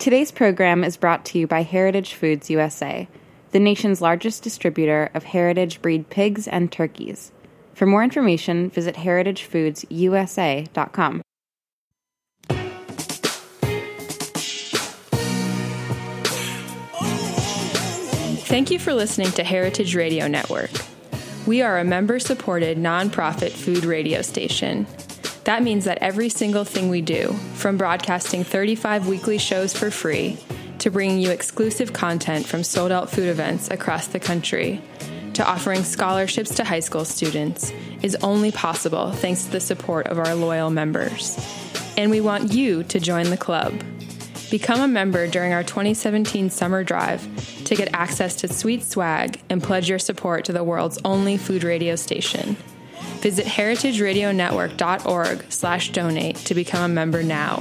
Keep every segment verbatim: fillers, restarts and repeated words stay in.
Today's program is brought to you by Heritage Foods U S A, the nation's largest distributor of heritage breed pigs and turkeys. For more information, visit heritage foods u s a dot com. Thank you for listening to Heritage Radio Network. We are a member-supported, nonprofit food radio station. That means that every single thing we do, from broadcasting thirty-five weekly shows for free, to bringing you exclusive content from sold-out food events across the country, to offering scholarships to high school students, is only possible thanks to the support of our loyal members. And we want you to join the club. Become a member during our twenty seventeen summer drive to get access to sweet swag and pledge your support to the world's only food radio station. Visit heritage radio network dot org slash donate to become a member now.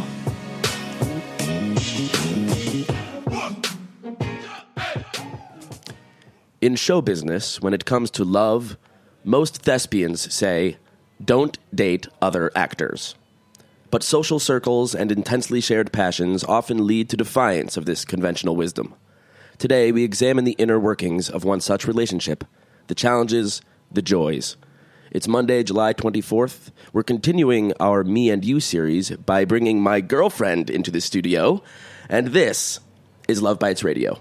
In show business, when it comes to love, most thespians say, don't date other actors. But social circles and intensely shared passions often lead to defiance of this conventional wisdom. Today, we examine the inner workings of one such relationship, the challenges, the joys. It's Monday, July twenty-fourth. We're continuing our Me and You series by bringing my girlfriend into the studio, and this is Love Bites Radio.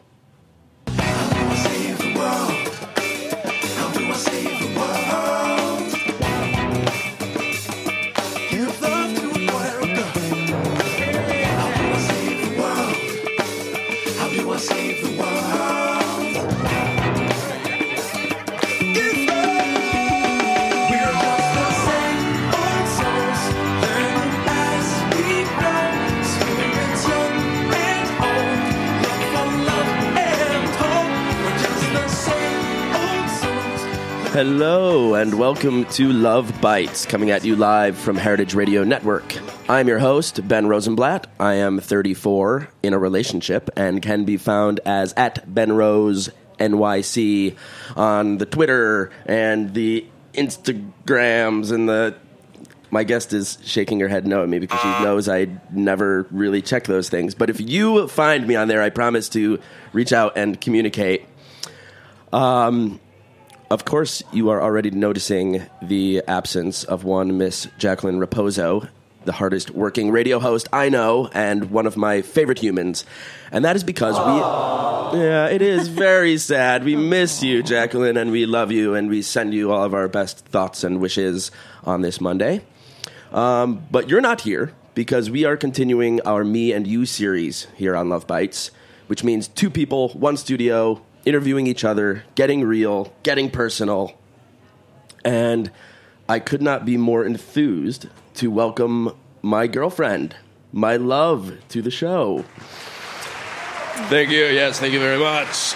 Hello, and welcome to Love Bites, coming at you live from Heritage Radio Network. I'm your host, Ben Rosenblatt. I am thirty-four, in a relationship, and can be found as at BenRose N Y C on the Twitter and the Instagrams and the... My guest is shaking her head no at me because she knows I never really check those things. But if you find me on there, I promise to reach out and communicate. Um... Of course, you are already noticing the absence of one Miss Jacqueline Raposo, the hardest working radio host I know, and one of my favorite humans. And that is because Aww. we... Yeah, it is very sad. We miss you, Jacqueline, and we love you, and we send you all of our best thoughts and wishes on this Monday. Um, but you're not here because we are continuing our Me and You series here on Love Bites, which means two people, one studio, interviewing each other, getting real, getting personal. And I could not be more enthused to welcome my girlfriend, my love, to the show. Thank you. Yes, thank you very much.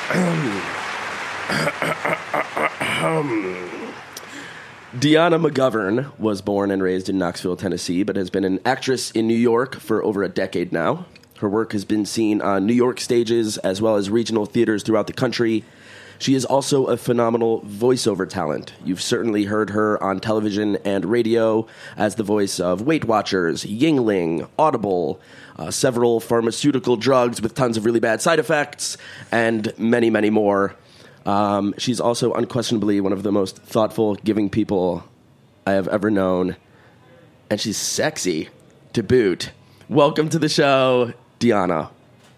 Deanna McGovern was born and raised in Knoxville, Tennessee, but has been an actress in New York for over a decade now. Her work has been seen on New York stages as well as regional theaters throughout the country. She is also a phenomenal voiceover talent. You've certainly heard her on television and radio as the voice of Weight Watchers, Yingling, Audible, uh, several pharmaceutical drugs with tons of really bad side effects, and many, many more. Um, she's also unquestionably one of the most thoughtful, giving people I have ever known. And she's sexy to boot. Welcome to the show, Deanna.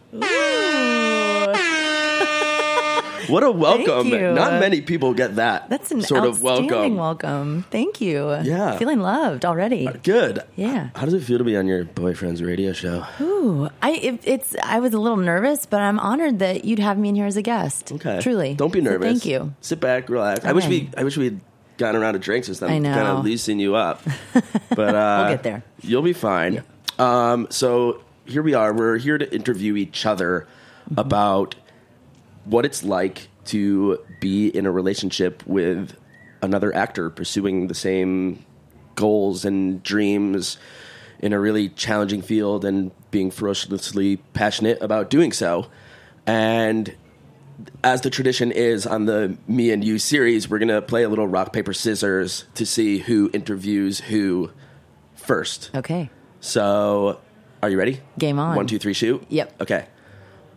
What a welcome. Thank you. Not many people get that That's an sort of welcome. welcome. Thank you. Yeah. Feeling loved already. Uh, good. Yeah. How does it feel to be on your boyfriend's radio show? Ooh, I it, it's I was a little nervous, but I'm honored that you'd have me in here as a guest. Okay. Truly. Don't be nervous. So thank you. Sit back, relax. Okay. I wish we I wish we'd gotten around to drinks or something. I know. Kind of loosen you up. But uh, we'll get there. You'll be fine. Yeah. Um, so here we are. We're here to interview each other mm-hmm. about what it's like to be in a relationship with another actor pursuing the same goals and dreams in a really challenging field and being ferociously passionate about doing so. And as the tradition is on the Me and You series, we're going to play a little rock, paper, scissors to see who interviews who first. Okay. So, are you ready? Game on. One, two, three, shoot? Yep. Okay.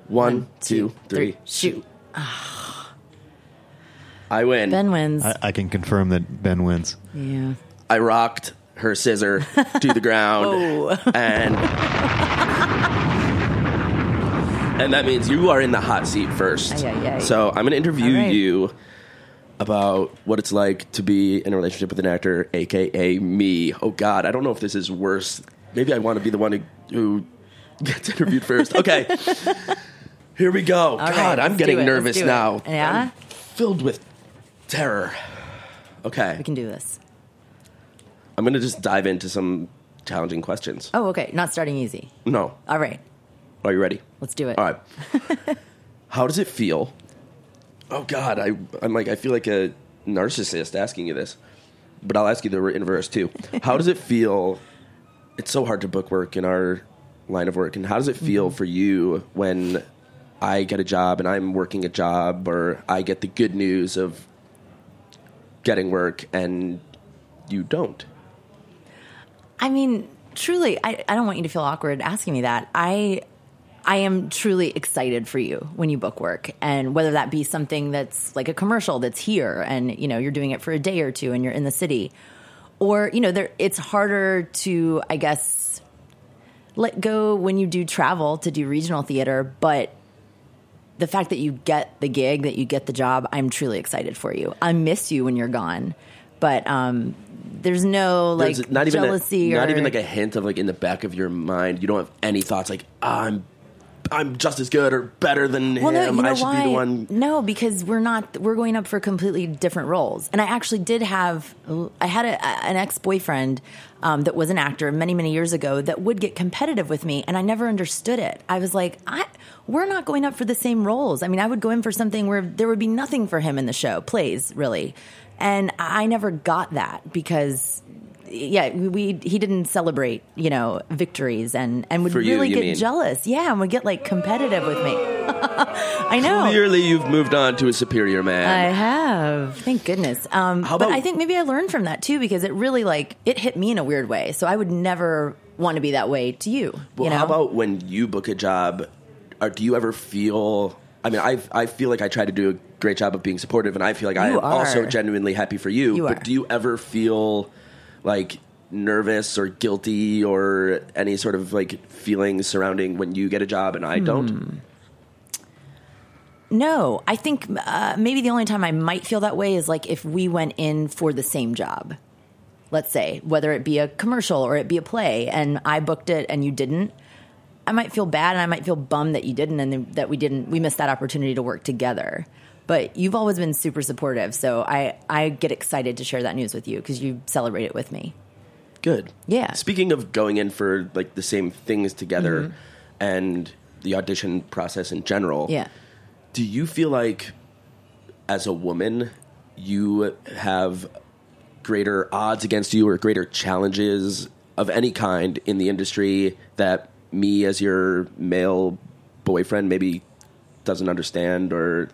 One, One, two, two, three. three. Shoot. I win. Ben wins. I, I can confirm that Ben wins. yeah. I rocked her scissor to the ground. Oh. And and that means you are in the hot seat first. Ay, ay, ay. So I'm going to interview All right. you about what it's like to be in a relationship with an actor, a k a me. Oh, God, I don't know if this is worse. Maybe I want to be the one who, who gets interviewed first. Okay. Here we go. All God, right, I'm let's getting do it. nervous Let's do it. now. Yeah? I'm filled with terror. Okay. We can do this. I'm going to just dive into some challenging questions. Oh, okay. Not starting easy. No. All right. Are you ready? Let's do it. All right. How does it feel? Oh, God. I, I'm like, I feel like a narcissist asking you this. But I'll ask you the inverse, too. How does it feel? It's so hard to book work in our line of work. And how does it feel Mm-hmm. for you when I get a job and I'm working a job, or I get the good news of getting work and you don't? I mean, truly, I, I don't want you to feel awkward asking me that. I I am truly excited for you when you book work, and whether that be something that's like a commercial that's here and, you know, you're doing it for a day or two and you're in the city, or, you know, there it's harder to, I guess, let go when you do travel to do regional theater, but the fact that you get the gig, that you get the job, I'm truly excited for you. I miss you when you're gone, but um, there's no like There's not even jealousy a, or not even like a hint of like in the back of your mind. You don't have any thoughts like, ah, I'm I'm just as good or better than well, him. no, you know I should why? be the one. No, because we're not. We're going up for completely different roles. And I actually did have. I had a, an ex boyfriend um, that was an actor many many years ago that would get competitive with me, and I never understood it. I was like, I we're not going up for the same roles. I mean, I would go in for something where there would be nothing for him in the show, plays really, and I never got that because. Yeah, we, we he didn't celebrate, you know, victories and, and would For you, really you get mean? jealous. Yeah, and would get like competitive with me. I know. Clearly, you've moved on to a superior man. I have. Thank goodness. Um, How but about- I think maybe I learned from that too, because it really like it hit me in a weird way. So I would never want to be that way to you. well, you know? how about when you book a job? Or do you ever feel? I mean, I I feel like I try to do a great job of being supportive, and I feel like I You am also are. genuinely happy for you. You but are. do you ever feel like nervous or guilty or any sort of like feelings surrounding when you get a job and I Hmm. don't? No, I think uh, maybe the only time I might feel that way is like if we went in for the same job. Let's say, whether it be a commercial or it be a play, and I booked it and you didn't, I might feel bad and I might feel bummed that you didn't and that we didn't, we missed that opportunity to work together. But you've always been super supportive, so I, I get excited to share that news with you because you celebrate it with me. Good. Yeah. Speaking of going in for like the same things together Mm-hmm. and the audition process in general, Yeah. do you feel like as a woman you have greater odds against you or greater challenges of any kind in the industry that me as your male boyfriend maybe doesn't understand? Or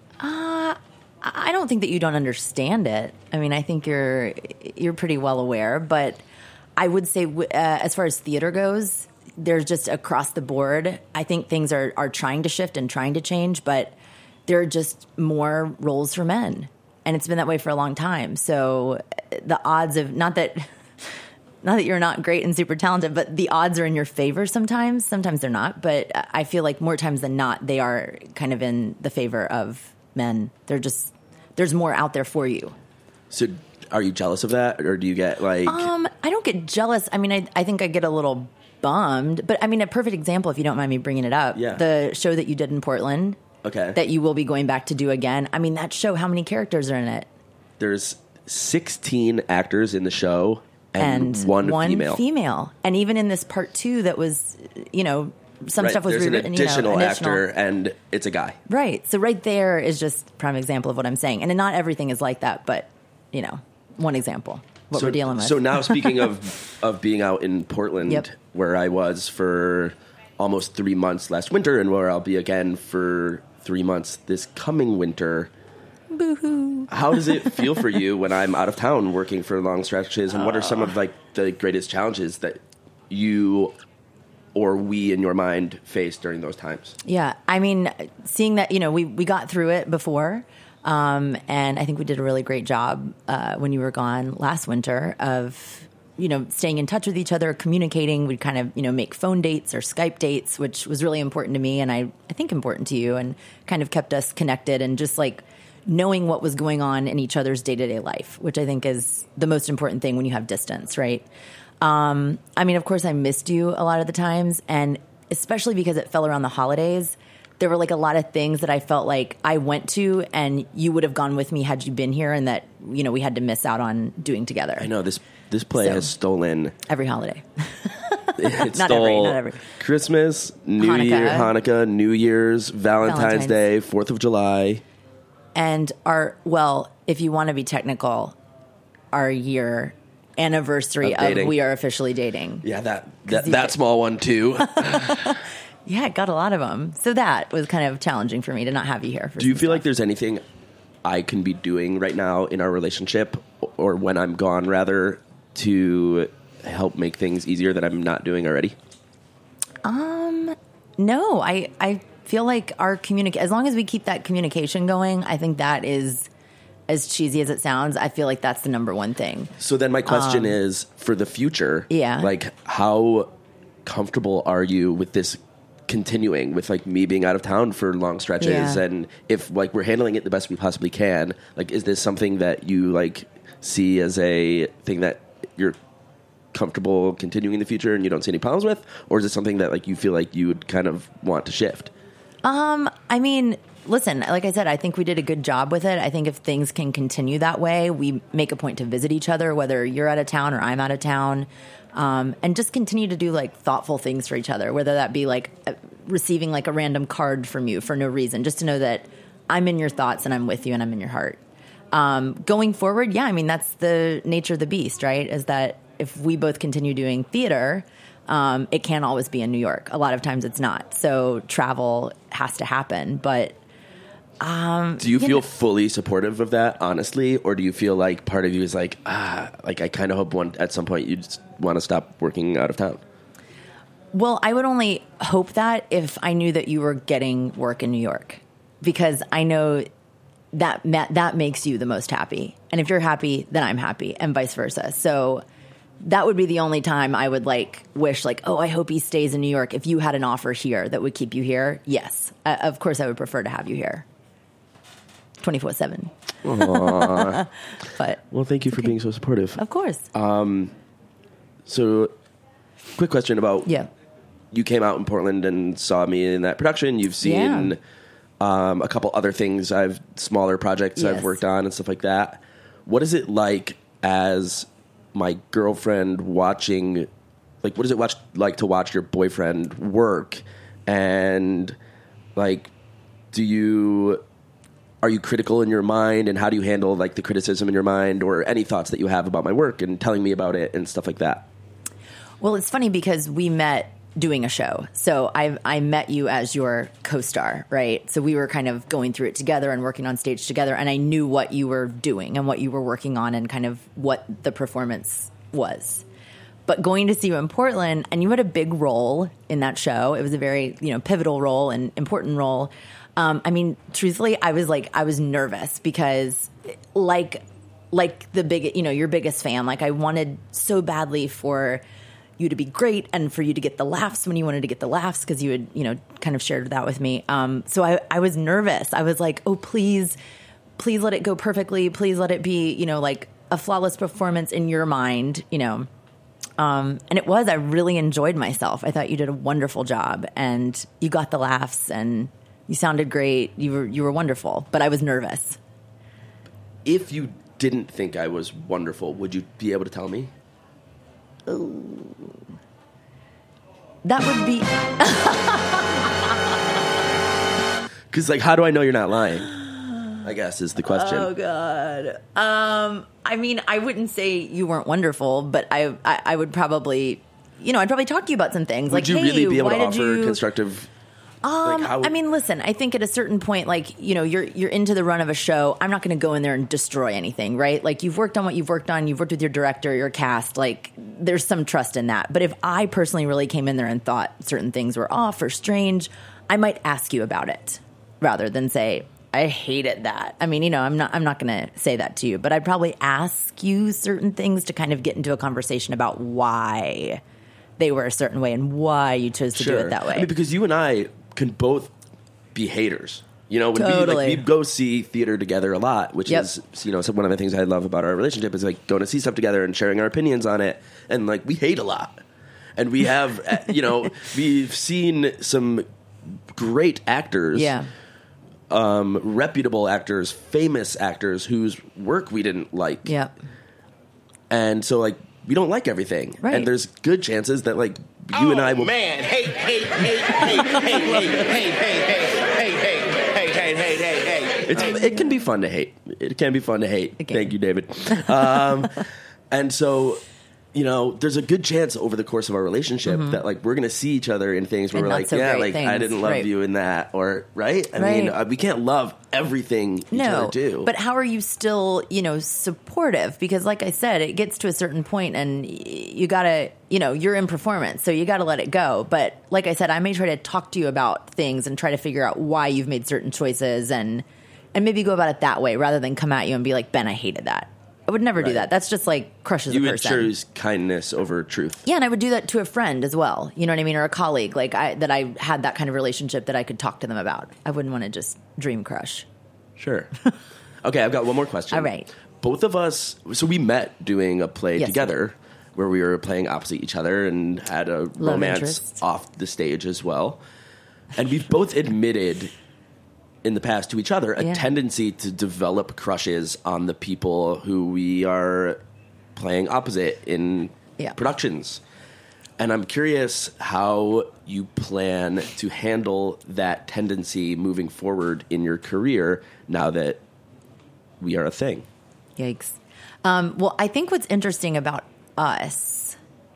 I don't think that you don't understand it. I mean, I think you're you're pretty well aware, but I would say uh, as far as theater goes, there's just across the board. I think things are, are trying to shift and trying to change, but there are just more roles for men. And it's been that way for a long time. So the odds of, not that not that you're not great and super talented, but the odds are in your favor sometimes. Sometimes they're not. But I feel like more times than not, they are kind of in the favor of men. They're just, there's more out there for you. so are you jealous of that, or do you get like Um, I don't get jealous. I mean, I, I think I get a little bummed, but I mean, a perfect example, if you don't mind me bringing it up, Yeah. the show that you did in Portland, okay, that you will be going back to do again. I mean, that show, how many characters are in it? there's sixteen actors in the show and, And one, one female. female. And even in this part two that was, you know, some Right, stuff was there's an rewritten, you know, additional additional. actor and it's a guy. Right. So right there is just a prime example of what I'm saying. And not everything is like that, but, you know, one example, what so, we're dealing with. So now, speaking of of being out in Portland, Yep. where I was for almost three months last winter, and where I'll be again for three months this coming winter. Boo-hoo. How does it feel for you when I'm out of town working for long stretches, and what are some of like the greatest challenges that you or we in your mind faced during those times? Yeah. I mean, seeing that, you know, we, we got through it before. Um, and I think we did a really great job uh, when you were gone last winter of, you know, staying in touch with each other, communicating. We'd kind of, you know, make phone dates or Skype dates, which was really important to me and I, I think important to you, and kind of kept us connected and just like knowing what was going on in each other's day-to-day life, which I think is the most important thing when you have distance, right? Um, I mean, of course, I missed you a lot of the times, and especially because it fell around the holidays, there were like a lot of things that I felt like I went to and you would have gone with me had you been here, and that, you know, we had to miss out on doing together. I know this this play So, has stolen every holiday. it Not stole every, not every. Christmas, New Hanukkah. Year, Hanukkah, New Year's, Valentine's, Valentine's. Day, Fourth of July. And our, well, if you want to be technical, our year anniversary Of of, dating. we are officially dating. Yeah, that that, you that get- small one too. Yeah, it got a lot of them. So that was kind of challenging for me to not have you here. For Do you some feel like stuff. there's anything I can be doing right now in our relationship, or when I'm gone, rather, to help make things easier that I'm not doing already? No, I, I feel like our communic as long as we keep that communication going, I think that is, as cheesy as it sounds, I feel like that's the number one thing. So then my question is, for the future, Yeah. like, how comfortable are you with this continuing, with like me being out of town for long stretches? Yeah. And if like we're handling it the best we possibly can, like, is this something that you like see as a thing that you're comfortable continuing in the future and you don't see any problems with? Or is it something that like you feel like you would kind of want to shift? I mean, listen, like I said, I think we did a good job with it. I think if things can continue that way, we make a point to visit each other, whether you're out of town or I'm out of town, um, and just continue to do like thoughtful things for each other, whether that be like uh, receiving like a random card from you for no reason, just to know that I'm in your thoughts and I'm with you and I'm in your heart. Um, going forward, yeah, I mean, that's the nature of the beast, right? Is that if we both continue doing theater, um, it can't always be in New York. A lot of times it's not. So travel has to happen. But Do you you feel know- fully supportive of that, honestly? Or do you feel like part of you is like, ah, like I kind of hope one at some point you just want to stop working out of town? Well, I would only hope that if I knew that you were getting work in New York, because I know that ma- that makes you the most happy. And if you're happy, then I'm happy, and vice versa. So that would be the only time I would like wish like, oh, I hope he stays in New York. If you had an offer here that would keep you here, yes. Uh, of course, I would prefer to have you here twenty-four seven. But Well, thank you for being so supportive. of course. So, quick question about yeah. you came out in Portland and saw me in that production. You've seen Yeah. um, a couple other things I've smaller projects I've Yes. worked on and stuff like that. What is it like as my girlfriend watching? Like, what is it watch like to watch your boyfriend work? And like, do you are you critical in your mind? And how do you handle like the criticism in your mind, or any thoughts that you have about my work and telling me about it and stuff like that? Well, it's funny because we met doing a show. So I I met you as your co-star, right? So we were kind of going through it together and working on stage together, and I knew what you were doing and what you were working on and kind of what the performance was. But going to see you in Portland, and you had a big role in that show. It was a very, you know, pivotal role and important role. Um, I mean, truthfully, I was like, I was nervous because like, like the big, you know, your biggest fan, like I wanted so badly for you to be great and for you to get the laughs when you wanted to get the laughs, because you had, you know, kind of shared that with me. Um, so I, I was nervous. I was like, oh, please, please let it go perfectly. Please let it be, you know, like a flawless performance in your mind, you know. Um, and it was, I really enjoyed myself. I thought you did a wonderful job and you got the laughs and you sounded great. You were, you were wonderful, but I was nervous. If you didn't think I was wonderful, would you be able to tell me? That would be, Because, like, how do I know you're not lying? I guess is the question. oh God. Um, I mean, I wouldn't say you weren't wonderful, but I, I, I would probably, you know, I'd probably talk to you about some things. Would like, you hey, really be able why to did offer you... constructive Um, Like, how- I mean, listen, I think at a certain point, like, you know, you're you're into the run of a show. I'm not going to go in there and destroy anything, right? Like, you've worked on what you've worked on. You've worked with your director, your cast. Like, there's some trust in that. But if I personally really came in there and thought certain things were off or strange, I might ask you about it rather than say, I hated that. I mean, you know, I'm not I'm not going to say that to you, but I'd probably ask you certain things to kind of get into a conversation about why they were a certain way and why you chose to Sure. do it that way. I mean, because you and I can both be haters. You know, when we, Totally. like, we go see theater together a lot, which Yep. is, you know, so one of the things I love about our relationship is like going to see stuff together and sharing our opinions on it. And like, we hate a lot. And we have, uh, you know, we've seen some great actors. yeah. Um, reputable actors, famous actors whose work we didn't like. Yeah. And so, like, we don't like everything. Right. And there's good chances that, like, you and I will. Man, hey, hey, hey, hey, hey, hey, hey, hey, hey, hey, hey, hey, hey, hey, hey. It's, it can be fun to hate. It can be fun to hate. Okay. Thank you, David. Um, and so, you know, there's a good chance over the course of our relationship that, like, we're going to see each other in things where And we're not like, so yeah, great like, I things. didn't love Right. you in that. Or, right? I Right. mean, uh, we can't love everything each No, other do. but how are you still, you know, supportive? Because like I said, it gets to a certain point and y- you gotta, you know, you're in performance, so you gotta let it go. But like I said, I may try to talk to you about things and try to figure out why you've made certain choices and, and maybe go about it that way rather than come at you and be like, Ben, I hated that. I would never do Right. that. That's just like crushes you a would person. choose kindness over truth. Yeah, and I would do that to a friend as well. You know what I mean? Or a colleague, like I, that I had that kind of relationship that I could talk to them about. I wouldn't want to just dream crush. Sure. Okay, I've got one more question. All right. Both of us, so we met doing a play Yes, together where we were playing opposite each other and had a romance interest. off the stage as well. And we've both admitted in the past to each other a Yeah. tendency to develop crushes on the people who we are playing opposite in Yeah. productions. And I'm curious how you plan to handle that tendency moving forward in your career now that we are a thing. Yikes. Um, well, I think what's interesting about us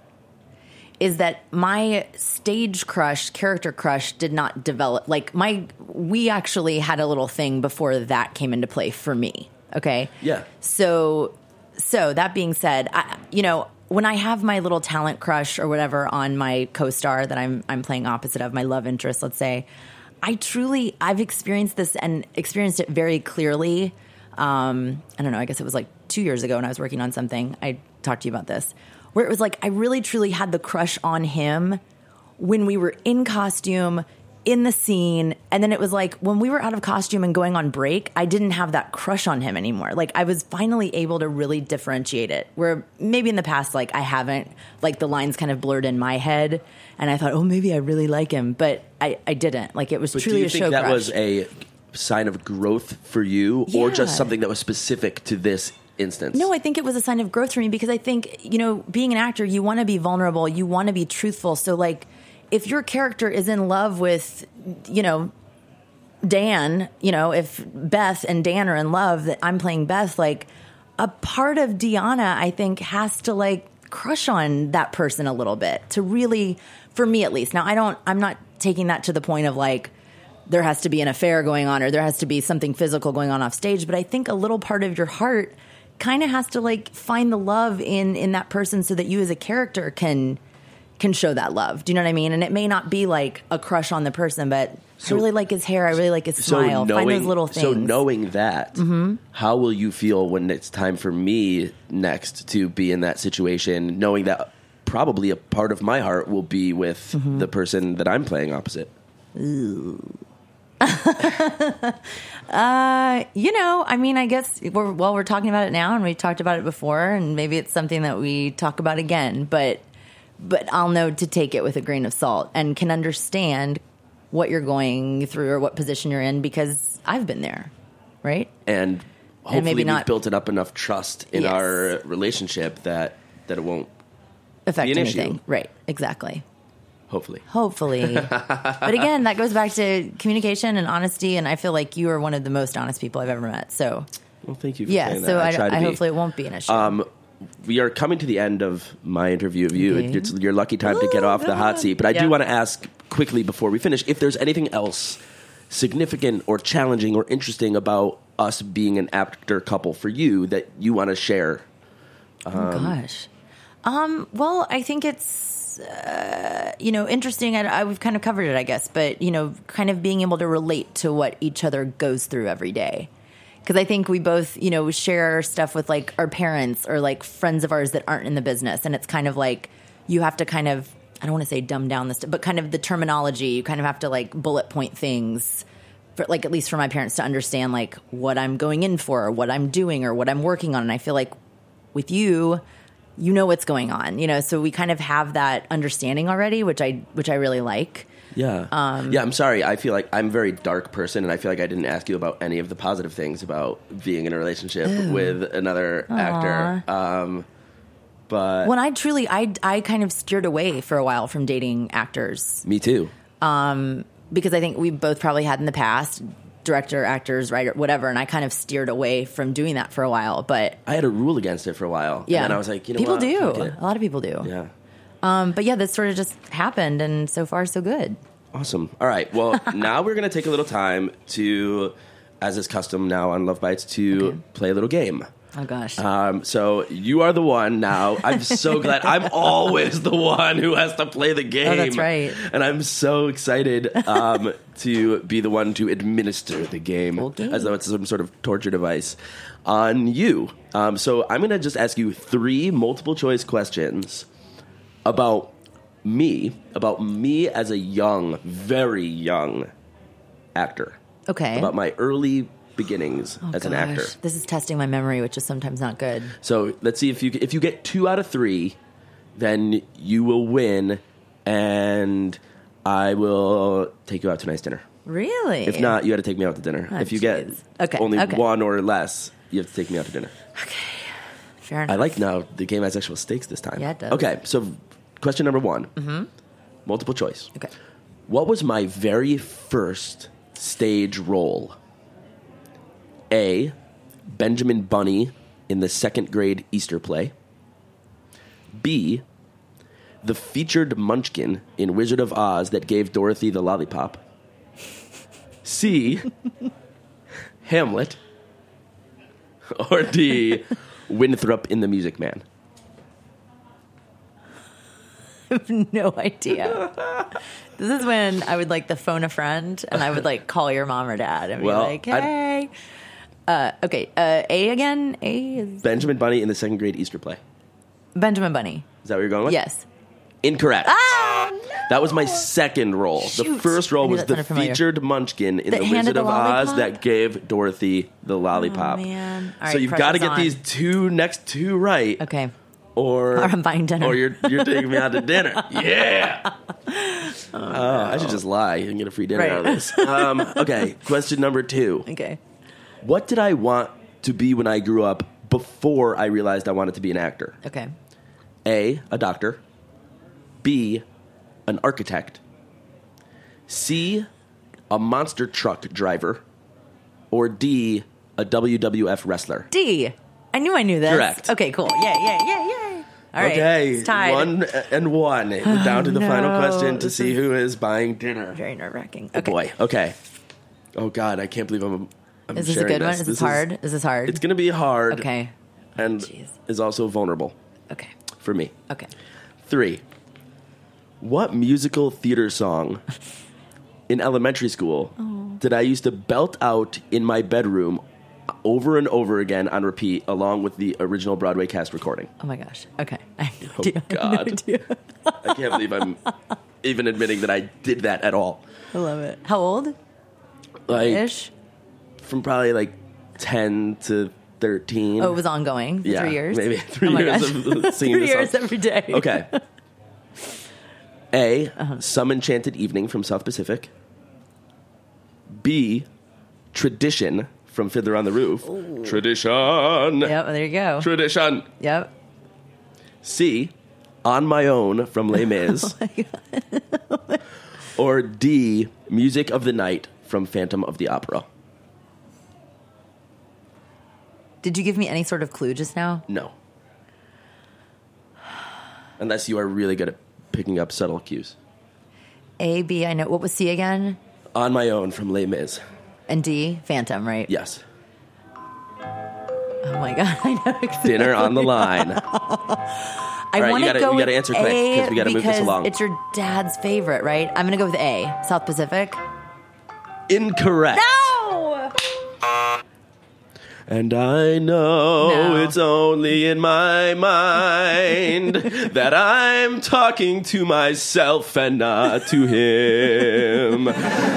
is that my stage crush, character crush did not develop. Like my, we actually had a little thing before that came into play for me. Okay. Yeah. So, so that being said, I, you know, when I have my little talent crush or whatever on my co-star that I'm, I'm playing opposite of, my love interest, let's say, I truly, I've experienced this and experienced it very clearly. Um, I don't know, I guess it was like two years ago when I was working on something. I talked to you about this, where it was like I really truly had the crush on him when we were in costume, in the scene, and then it was like when we were out of costume and going on break, I didn't have that crush on him anymore. Like I was finally able to really differentiate it, where maybe in the past, like I haven't, like the lines kind of blurred in my head, and I thought, oh, maybe I really like him, but I, I didn't. Like it was But truly do you a think show that crush. was a sign of growth for you or Yeah. just something that was specific to this instance? No, I think it was a sign of growth for me because I think, you know, being an actor, you want to be vulnerable, you want to be truthful. So, like, if your character is in love with, you know, Dan, you know, if Beth and Dan are in love, that I'm playing Beth, like, a part of Deanna, I think, has to, like, crush on that person a little bit to really, for me at least. Now, I don't, I'm not taking that to the point of, like, there has to be an affair going on or there has to be something physical going on off stage. But I think a little part of your heart kind of has to like find the love in, in that person so that you as a character can, can show that love. Do you know what I mean? And it may not be like a crush on the person, but So- I really like his hair. I really like his So smile. knowing, Find those little things. So knowing that, Mm-hmm. how will you feel when it's time for me next to be in that situation, knowing that probably a part of my heart will be with Mm-hmm. the person that I'm playing opposite? Uh, you know, I mean, I guess we're, well, we're talking about it now and we talked about it before and maybe it's something that we talk about again, but, but I'll know to take it with a grain of salt and can understand what you're going through or what position you're in because I've been there. Right. And hopefully maybe we've not- built enough enough trust in Yes. our relationship that, that it won't, Affect Be an anything. issue. Right. Exactly. hopefully. Hopefully. But again, that goes back to communication and honesty. And I feel like you are one of the most honest people I've ever met. So Well, thank you for yeah, saying so that. I, try to I be. hopefully it won't be an issue. Um, we are coming to the end of my interview of you. Okay. It's your lucky time to get off the hot seat. But I Yeah. do want to ask quickly before we finish, if there's anything else significant or challenging or interesting about us being an actor couple for you that you want to share. Um, oh, gosh. Um, well, I think it's, uh, you know, interesting. I, I, we've kind of covered it, I guess. But, you know, kind of being able to relate to what each other goes through every day. Because I think we both, you know, share stuff with, like, our parents or, like, friends of ours that aren't in the business. And it's kind of like you have to kind of, I don't want to say dumb down this, but kind of the terminology. You kind of have to, like, bullet point things, for, like, at least for my parents to understand, like, what I'm going in for or what I'm doing or what I'm working on. And I feel like with you, you know what's going on, you know, so we kind of have that understanding already, which I which I really like. Yeah. Um, yeah, I'm sorry. I feel like I'm a very dark person, and I feel like I didn't ask you about any of the positive things about being in a relationship ew. with another Aww. actor. Um, but when I truly, I, I kind of steered away for a while from dating actors. Me too. Um, because I think we both probably had in the past director, actors, writer, whatever, and I kind of steered away from doing that for a while. But I had a rule against it for a while. Yeah. And then I was like, you know people what? do. A lot of people do. Yeah. Um, but yeah, that sort of just happened, and so far, so good. Awesome. All right. Well, now we're going to take a little time to, as is custom now on Love Bites, to okay. play a little game. Oh, gosh. Um, so you are the one now. I'm so glad. I'm always the one who has to play the game. Oh, that's right. And I'm so excited um, to be the one to administer the game, okay. as though it's some sort of torture device on you. Um, so I'm going to just ask you three multiple choice questions about me, about me as a young, very young actor. Okay. About my early beginnings oh, as gosh. an actor. This is testing my memory, which is sometimes not good. So let's see if you if you get two out of three, then you will win, and I will take you out to a nice dinner. Really? If not, you got to take me out to dinner. Oh, if you geez. get okay. only okay. one or less, you have to take me out to dinner. Okay. Fair enough. I like now the game has actual stakes this time. Yeah, it does. Okay, so question number one. Mm-hmm. Multiple choice. Okay. What was my very first stage role? A, Benjamin Bunny in the second grade Easter play. B, the featured Munchkin in Wizard of Oz that gave Dorothy the lollipop. C, Hamlet. Or D, Winthrop in The Music Man. I have no idea. This is when I would like the phone a friend and I would like call your mom or dad and well, be like, hey. Uh, okay, uh, A again? A is... Benjamin Bunny in the second grade Easter play. Benjamin Bunny. Is that what you're going with? Yes. Incorrect. Ah, no. That was my second role. Shoot. The first role was the featured Munchkin in that The Wizard the of lollipop? Oz that gave Dorothy the lollipop. Oh, man. All so right, you've got to get on. these two next two right. Okay. Or, or I'm buying dinner. Or you're you're taking me out to dinner. Yeah. oh, uh, no. I should just lie and get a free dinner right. out of this. Um, okay. Question number two. Okay. What did I want to be when I grew up before I realized I wanted to be an actor? Okay. A, a doctor. B, an architect. C, a monster truck driver. Or D, a W W F wrestler. D. I knew I knew this. Correct. Okay, cool. Yeah, yeah, yeah, yeah. All right. Okay, it's tied. one and one. We're down to the no, final question to this see is who is buying dinner. Very nerve-wracking. Oh Okay. boy. Okay. Oh God, I can't believe I'm. I'm Is this a sharing good one? this. Is this, this hard? Is, is this hard? it's going to be hard. Okay. And Jeez. is also vulnerable Okay. for me. Okay. Three. What musical theater song in elementary school Oh. did I used to belt out in my bedroom over and over again on repeat, along with the original Broadway cast recording? Oh my gosh. Okay. I have no Oh idea. I have no God. idea. I can't believe I'm even admitting that I did that at all. I love it. How old? Like Ish? from probably like ten to thirteen. Oh, it was ongoing for yeah, three years? maybe three Oh my years gosh. of singing Three this years song. every day. Okay. A, Uh-huh. Some Enchanted Evening from South Pacific. B, Tradition from Fiddler on the Roof. Ooh. Tradition. Yep, there you go. Tradition. Yep. C, On My Own from Les Mis. Oh my God. Or D, Music of the Night from Phantom of the Opera. Did you give me any sort of clue just now? No. Unless you are really good at picking up subtle cues. A, B, I know. What was C again? On My Own from Les Mis. And D, Phantom, right? Yes. Oh my God, I know exactly. Dinner on the Line. I right, want you to gotta- go you with gotta answer quick, A 'cause we gotta move this because along. it's your dad's favorite, right? I'm going to go with A, South Pacific. Incorrect. No! And I know No. it's only in my mind that I'm talking to myself and not to him.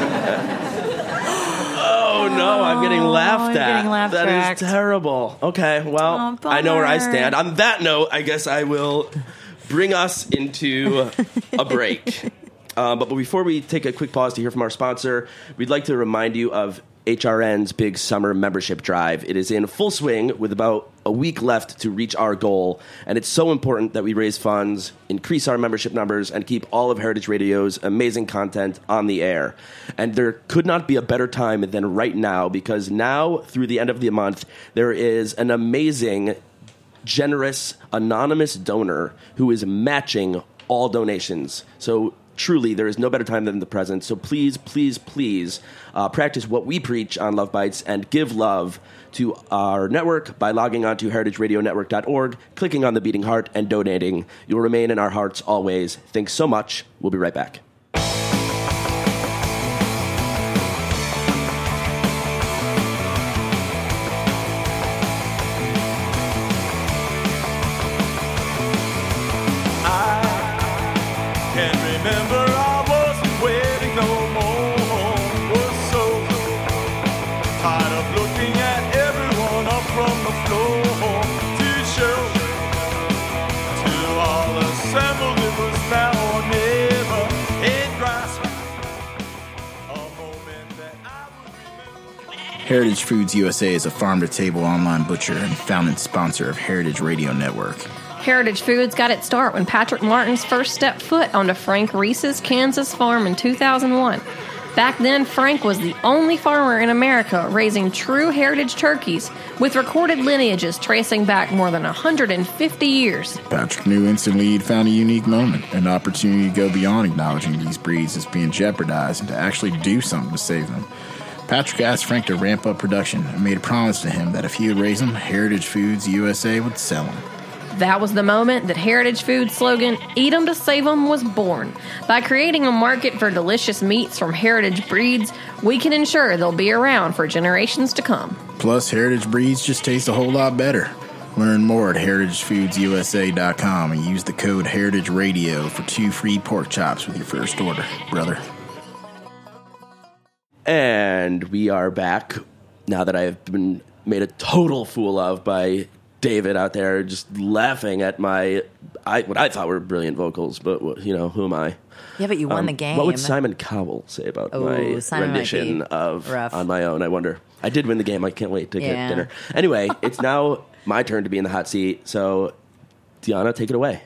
Oh no, I'm getting laughed you're at. getting laugh That tracked. is terrible. Okay, well, Oh, I know where I bummer. stand. On that note, I guess I will bring us into a break. Uh, but before we take a quick pause to hear from our sponsor, we'd like to remind you of H R N's big summer membership drive. It is in full swing with about a week left to reach our goal, and it's so important that we raise funds, increase our membership numbers, and keep all of Heritage Radio's amazing content on the air. And there could not be a better time than right now, because now, through the end of the month, there is an amazing, generous, anonymous donor who is matching all donations. So truly, there is no better time than the present. So please, please, please uh, practice what we preach on Love Bites and give love to our network by logging on to heritage radio network dot org, clicking on the beating heart, and donating. You'll remain in our hearts always. Thanks so much. We'll be right back. Can't remember I wasn't waiting no more. Was so tired of looking at everyone up from the floor. To show to all assembled it was now or never. It grasped a moment that I would remember. Heritage Foods U S A is a farm-to-table online butcher and founding sponsor of Heritage Radio Network. Heritage Foods got its start when Patrick Martins first stepped foot onto Frank Reese's Kansas farm in two thousand one. Back then, Frank was the only farmer in America raising true heritage turkeys with recorded lineages tracing back more than one hundred fifty years. Patrick knew instantly he'd found a unique moment, an opportunity to go beyond acknowledging these breeds as being jeopardized and to actually do something to save them. Patrick asked Frank to ramp up production and made a promise to him that if he would raise them, Heritage Foods U S A would sell them. That was the moment that Heritage Foods' slogan, Eat 'em to Save 'em, was born. By creating a market for delicious meats from heritage breeds, we can ensure they'll be around for generations to come. Plus, heritage breeds just taste a whole lot better. Learn more at heritage foods u s a dot com and use the code Heritage Radio for two free pork chops with your first order, brother. And we are back now that I have been made a total fool of by David out there, just laughing at my I, what I thought were brilliant vocals, but you know, who am I? Yeah, but you won Um, the game. What would Simon Cowell say about Oh, my Simon might rendition be of rough. On My Own? I wonder. I did win the game. I can't wait to Yeah. get dinner. Anyway, it's now my turn to be in the hot seat. So, Deanna, take it away.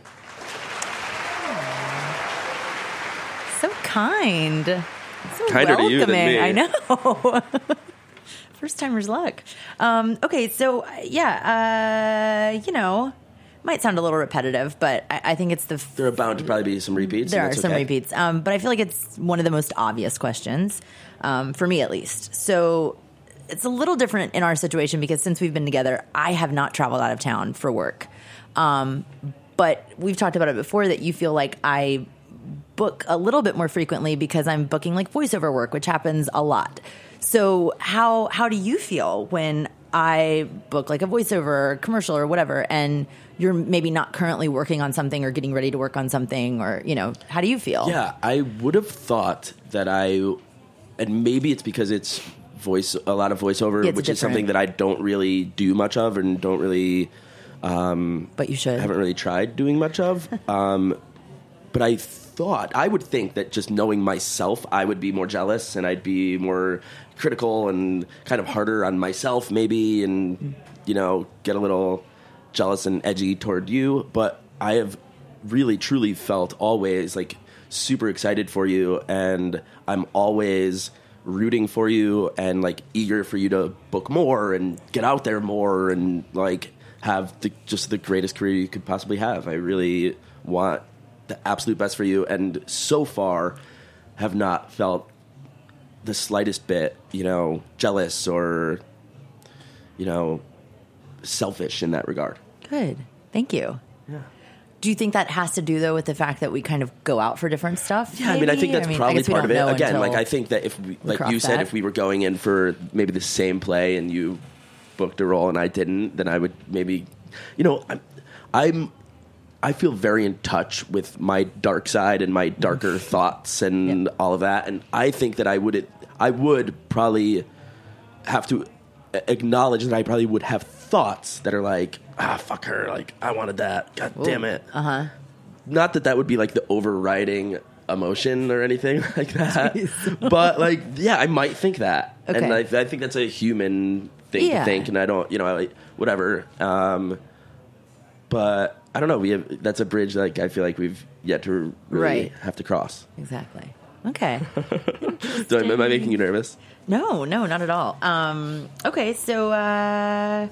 So kind. So Kinder to welcoming. you than me. I know. First timer's luck. Um, okay, so yeah, uh, you know, might sound a little repetitive, but I, I think it's the. F- There are bound to probably be some repeats. there and are that's some okay. repeats, um, but I feel like it's one of the most obvious questions um, for me, at least. So it's a little different in our situation because since we've been together, I have not traveled out of town for work. Um, but we've talked about it before that you feel like I book a little bit more frequently because I'm booking like voiceover work, which happens a lot. So how how do you feel when I book like a voiceover or commercial or whatever, and you're maybe not currently working on something or getting ready to work on something, or, you know, how do you feel? Yeah, I would have thought that I, and maybe it's because it's voice, a lot of voiceover, Yeah, it's which is different. something that I don't really do much of and don't really, um, But you should. haven't really tried doing much of. um, but I thought, I would think that just knowing myself, I would be more jealous and I'd be more critical and kind of harder on myself maybe, and, you know, get a little jealous and edgy toward you. But I have really, truly felt always like super excited for you, and I'm always rooting for you and like eager for you to book more and get out there more and like have the, just the greatest career you could possibly have. I really want the absolute best for you, and so far have not felt the slightest bit, you know, jealous or, you know, selfish in that regard. Good. Thank you. Yeah. Do you think that has to do, though, with the fact that we kind of go out for different stuff? Yeah, maybe? I mean, I think that's I mean, probably I part of it. Again, like, I think that if, we, like you said, that. if we were going in for maybe the same play and you booked a role and I didn't, then I would maybe, you know, I'm, I'm I feel very in touch with my dark side and my darker thoughts and yeah. all of that. And I think that I would, I would probably have to acknowledge that I probably would have thoughts that are like, ah, fuck her. Like, I wanted that. God Ooh. damn it. Uh-huh. Not that that would be like the overriding emotion or anything like that. But like, yeah, I might think that. Okay. And I, I think that's a human thing yeah. to think. And I don't, you know, I, whatever. Um, but I don't know. We have, that's a bridge like I feel like we've yet to really right. have to cross. Exactly. Okay. So am I making you nervous? No, no, not at all. Um, okay, so uh,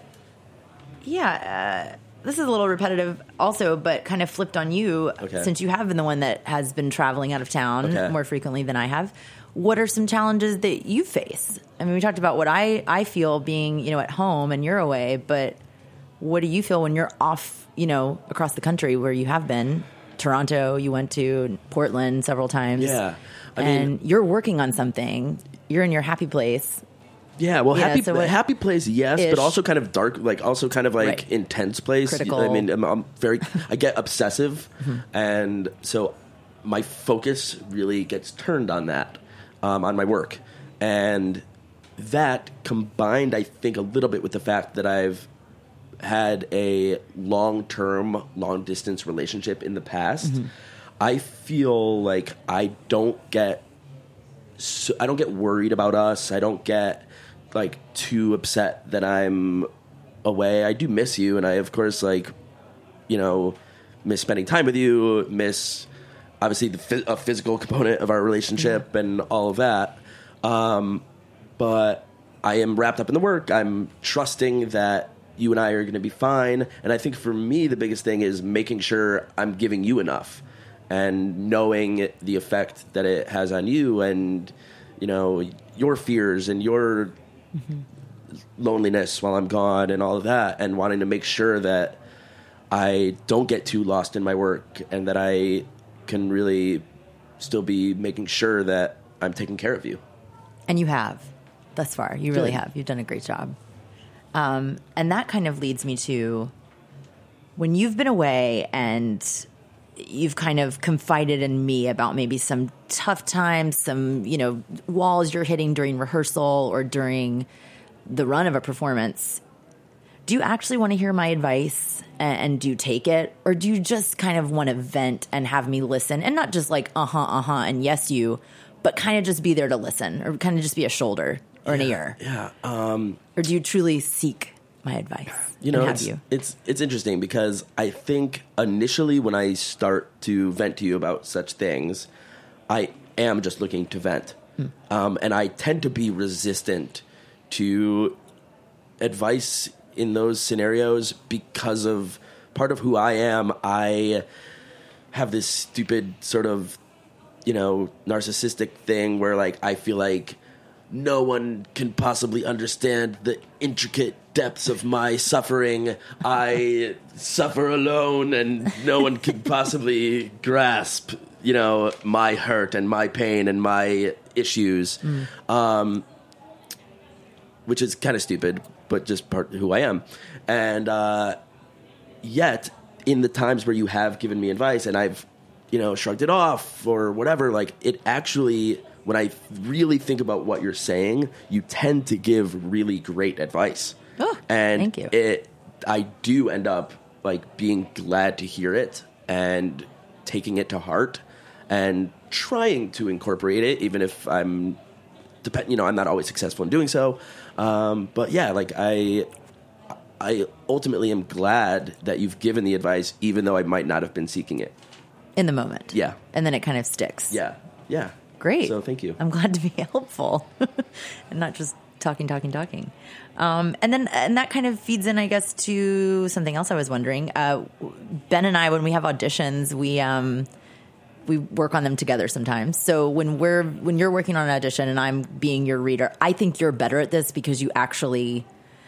yeah, uh, this is a little repetitive also, but kind of flipped on you okay. since you have been the one that has been traveling out of town okay. more frequently than I have. What are some challenges that you face? I mean, we talked about what I, I feel being, you know, at home and you're away, but what do you feel when you're off, you know, across the country where you have been? Toronto, you went to Portland several times. Yeah. I and mean, you're working on something. You're in your happy place. Yeah, well, yeah, happy so what, happy place, yes, ish. but also kind of dark, like also kind of like right. intense place. Critical. I mean, I'm, I'm very, I get obsessive, mm-hmm. and so my focus really gets turned on that, um, on my work, and that combined, I think, a little bit with the fact that I've had a long-term, long-distance relationship in the past. Mm-hmm. I feel like I don't get, so, I don't get worried about us. I don't get like too upset that I'm away. I do miss you, and I of course like, you know, miss spending time with you. Miss obviously the phys- a physical component of our relationship mm-hmm. and all of that. Um, but I am wrapped up in the work. I'm trusting that you and I are going to be fine. And I think for me, the biggest thing is making sure I'm giving you enough and knowing the effect that it has on you and, you know, your fears and your mm-hmm. loneliness while I'm gone and all of that, and wanting to make sure that I don't get too lost in my work and that I can really still be making sure that I'm taking care of you. And you have thus far. You really Good. have. You've done a great job. Um, and that kind of leads me to when you've been away and you've kind of confided in me about maybe some tough times, some, you know, walls you're hitting during rehearsal or during the run of a performance. Do you actually want to hear my advice and, and do you take it? Or do you just kind of want to vent and have me listen and not just like, uh-huh, uh-huh, and yes, you, but kind of just be there to listen or kind of just be a shoulder or yeah, an ear? Yeah. Um, or do you truly seek my advice? You know, have it's, you? it's it's interesting because I think initially when I start to vent to you about such things, I am just looking to vent. Hmm. Um, and I tend to be resistant to advice in those scenarios because of part of who I am. I have this stupid sort of, you know, narcissistic thing where like I feel like no one can possibly understand the intricate depths of my suffering. I suffer alone and no one can possibly grasp, you know, my hurt and my pain and my issues. Mm. Um, which is kind of stupid, but just part of who I am. And uh, yet, in the times where you have given me advice and I've, you know, shrugged it off or whatever, like it actually, when I really think about what you're saying, you tend to give really great advice. Oh, and thank you. It, I do end up like being glad to hear it and taking it to heart and trying to incorporate it, even if I'm, depend, you know, I'm not always successful in doing so. Um, but yeah, like I, I ultimately am glad that you've given the advice, even though I might not have been seeking it in the moment. Yeah, and then it kind of sticks. Yeah, yeah. Great. So thank you. I'm glad to be helpful and not just talking, talking, talking. Um, and then, and that kind of feeds in, I guess, to something else I was wondering. Uh, Ben and I, when we have auditions, we, um, we work on them together sometimes. So when we're when you're working on an audition and I'm being your reader, I think you're better at this because you actually,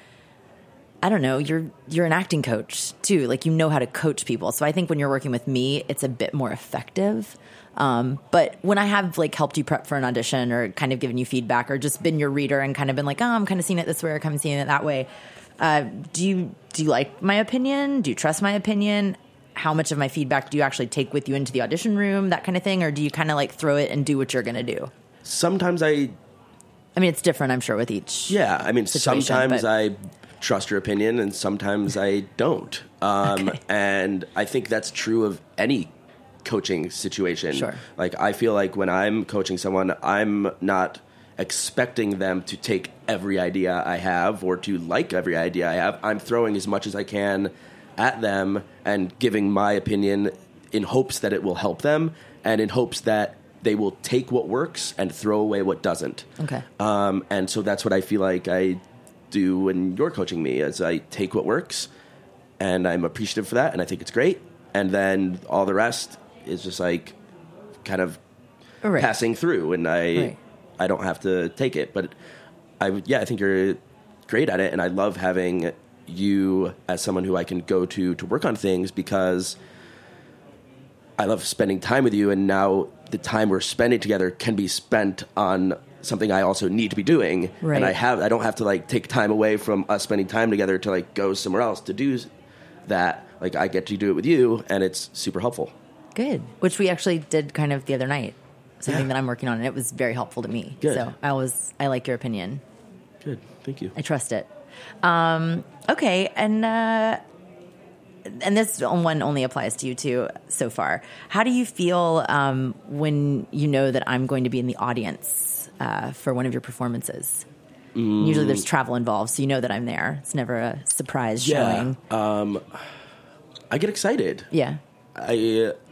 I don't know, you're you're an acting coach too. Like, you know how to coach people. So I think when you're working with me, it's a bit more effective. Um, but when I have like helped you prep for an audition or kind of given you feedback or just been your reader and kind of been like, oh, I'm kind of seeing it this way or kind of seeing it that way. Uh, do you do you like my opinion? Do you trust my opinion? How much of my feedback do you actually take with you into the audition room, that kind of thing? Or do you kind of like throw it and do what you're going to do? Sometimes I... I mean, it's different, I'm sure, with each Yeah, I mean, sometimes but... I trust your opinion and sometimes I don't. Um, okay. And I think that's true of any coaching situation. Sure. Like, I feel like when I'm coaching someone, I'm not expecting them to take every idea I have or to like every idea I have. I'm throwing as much as I can at them and giving my opinion in hopes that it will help them and in hopes that they will take what works and throw away what doesn't. Okay. Um, and so that's what I feel like I do when you're coaching me, is I take what works and I'm appreciative for that and I think it's great. And then all the rest is just like kind of right. passing through and I right. I don't have to take it. But I yeah, I think you're great at it and I love having you as someone who I can go to to work on things because I love spending time with you, and now the time we're spending together can be spent on something I also need to be doing. Right. And I have I don't have to like take time away from us spending time together to like go somewhere else to do that. Like, I get to do it with you and it's super helpful. Good. Which we actually did kind of the other night. Something Yeah. that I'm working on, and it was very helpful to me. Good. So I always I like your opinion. Good. Thank you. I trust it. Um, okay, and uh, and this one only applies to you too so far. How do you feel um, when you know that I'm going to be in the audience uh, for one of your performances? Mm. Usually there's travel involved, so you know that I'm there. It's never a surprise yeah. showing. Um, I get excited. Yeah. I... Uh,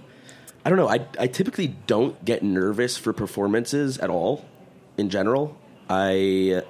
I don't know. I, I typically don't get nervous for performances at all, in general. I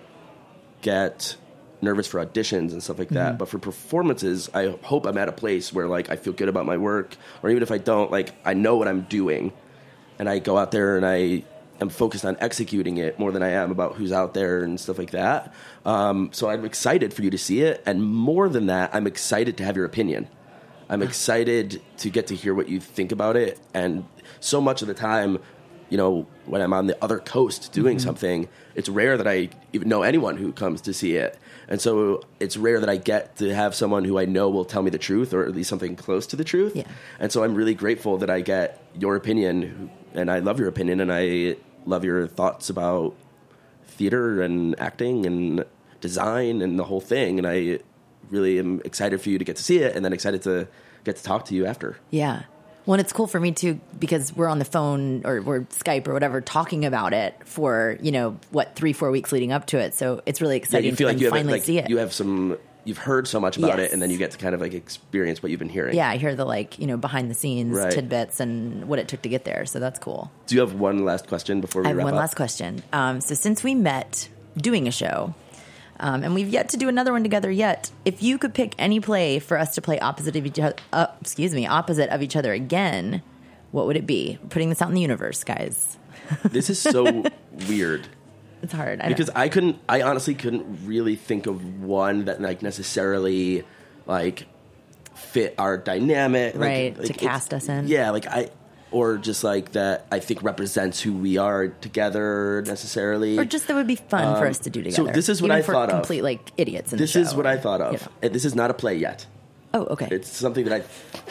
get nervous for auditions and stuff like that. Mm-hmm. But for performances, I hope I'm at a place where, like, I feel good about my work. Or even if I don't, like, I know what I'm doing. And I go out there and I am focused on executing it more than I am about who's out there and stuff like that. Um, so I'm excited for you to see it. And more than that, I'm excited to have your opinion. I'm excited to get to hear what you think about it. And so much of the time, you know, when I'm on the other coast doing mm-hmm. something, it's rare that I even know anyone who comes to see it. And so it's rare that I get to have someone who I know will tell me the truth, or at least something close to the truth. Yeah. And so I'm really grateful that I get your opinion, and I love your opinion, and I love your thoughts about theater and acting and design and the whole thing. And I really am excited for you to get to see it, and then excited to get to talk to you after. Yeah. Well, and it's cool for me too, because we're on the phone or we're Skype or whatever talking about it for, you know, what, three, four weeks leading up to it. So it's really exciting yeah, you feel to like you finally have, like, see it. You have some, you've heard so much about Yes. it, and then you get to kind of like experience what you've been hearing. Yeah, I hear the, like, you know, behind the scenes Right. tidbits and what it took to get there. So that's cool. Do you have one last question before we I have wrap one up? last question. Um, so since we met doing a show, um, and we've yet to do another one together yet, if you could pick any play for us to play opposite of each other, uh, excuse me, opposite of each other again, what would it be? We're putting this out in the universe, guys. This is so weird. It's hard. I Because know. I couldn't, I honestly couldn't really think of one that like necessarily like fit our dynamic. Like- Right, like to it's- cast us in. Yeah, like I, or just like that I think represents who we are together necessarily. Or just that would be fun for us to do together. So this is what Even I for thought of. complete, like, idiots in This the show. is what I thought of. You know. And this is not a play yet. Oh, okay. It's something that I.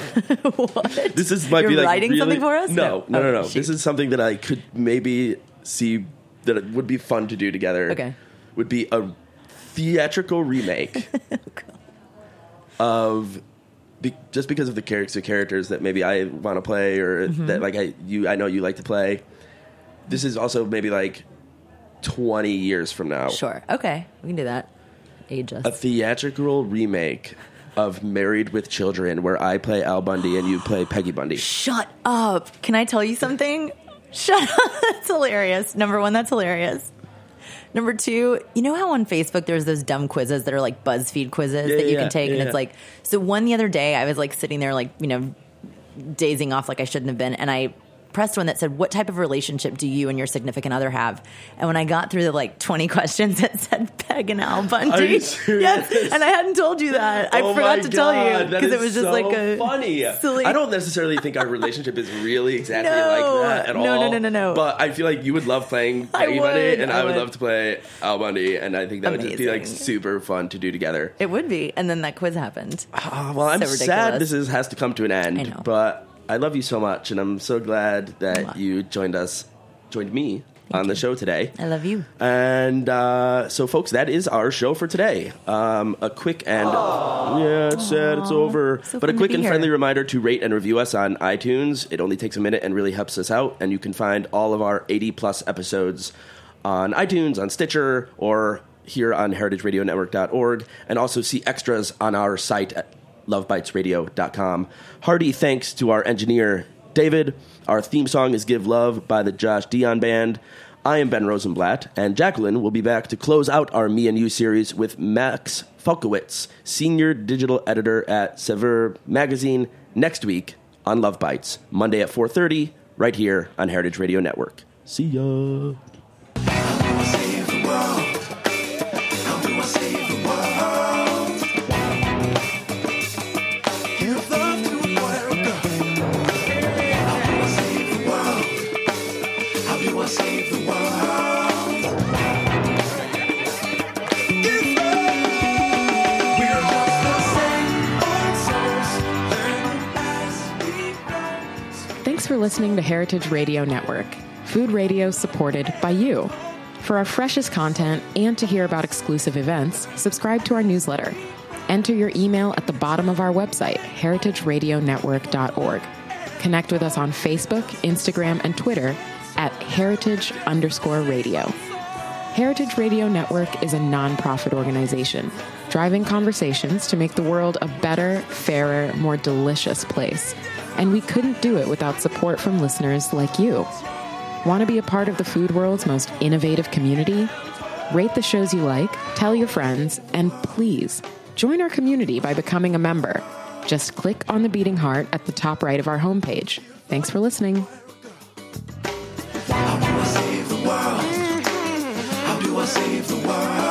What? This is might You're be like writing really, something for us? No, no, no, Oh, no. shoot. This is something that I could maybe see that it would be fun to do together. Okay. Would be a theatrical remake of be, just because of the characters, the characters that maybe I want to play, or Mm-hmm. that like I you I know you like to play. This is also maybe like twenty years from now. Sure. Okay. We can do that. Age us. A theatrical remake of Married with Children, where I play Al Bundy and you play Peggy Bundy. Shut up. Can I tell you something? Shut up. That's hilarious. Number one, that's hilarious. Number two, you know how on Facebook there's those dumb quizzes that are like BuzzFeed quizzes Yeah, that you yeah, can take? yeah, and yeah. it's like, so one the other day I was like sitting there like, you know, dazing off like I shouldn't have been. And I pressed one that said, what type of relationship do you and your significant other have? And when I got through the like twenty questions, it said Peg and Al Bundy. Are you serious? Yes, and I hadn't told you that. I oh forgot my to tell you God, that because is it was just so like a funny. silly. I don't necessarily think our relationship is really exactly No. like that at No, all. no, no, no, no. But I feel like you would love playing I Peggy Bundy, would, and I I would would. love to play Al Bundy, and I think that would just be like Amazing. super fun to do together. It would be. And then that quiz happened. Uh, well, I'm So sad ridiculous. this is, has to come to an end, I know. but I love you so much, and I'm so glad that Mwah. you joined us, joined me on the show today. I love you. And uh, so, folks, that is our show for today. Um, a quick and yeah, it's sad, it's over. So but a fun to quick be and here. friendly reminder to rate and review us on iTunes. It only takes a minute and really helps us out. And you can find all of our eighty plus episodes on iTunes, on Stitcher, or here on heritage radio network dot org, and also see extras on our site at love bites radio dot com. Hearty thanks to our engineer, David. Our theme song is Give Love by the Josh Dion Band. I am Ben Rosenblatt, and Jacqueline will be back to close out our Me and You series with Max Falkowitz, Senior Digital Editor at Sever Magazine, next week on Love Bites, Monday at four thirty, right here on Heritage Radio Network. See ya! Thanks for listening to Heritage Radio Network, food radio supported by you. For our freshest content and to hear about exclusive events, subscribe to our newsletter. Enter your email at the bottom of our website, heritage radio network dot org. Connect with us on Facebook, Instagram, and Twitter at heritage underscore radio. Heritage Radio Network is a nonprofit organization driving conversations to make the world a better, fairer, more delicious place. And we couldn't do it without support from listeners like you. Want to be a part of the food world's most innovative community? Rate the shows you like, tell your friends, and please join our community by becoming a member. Just click on the beating heart at the top right of our homepage. Thanks for listening. How do I save the world? How do I save the world?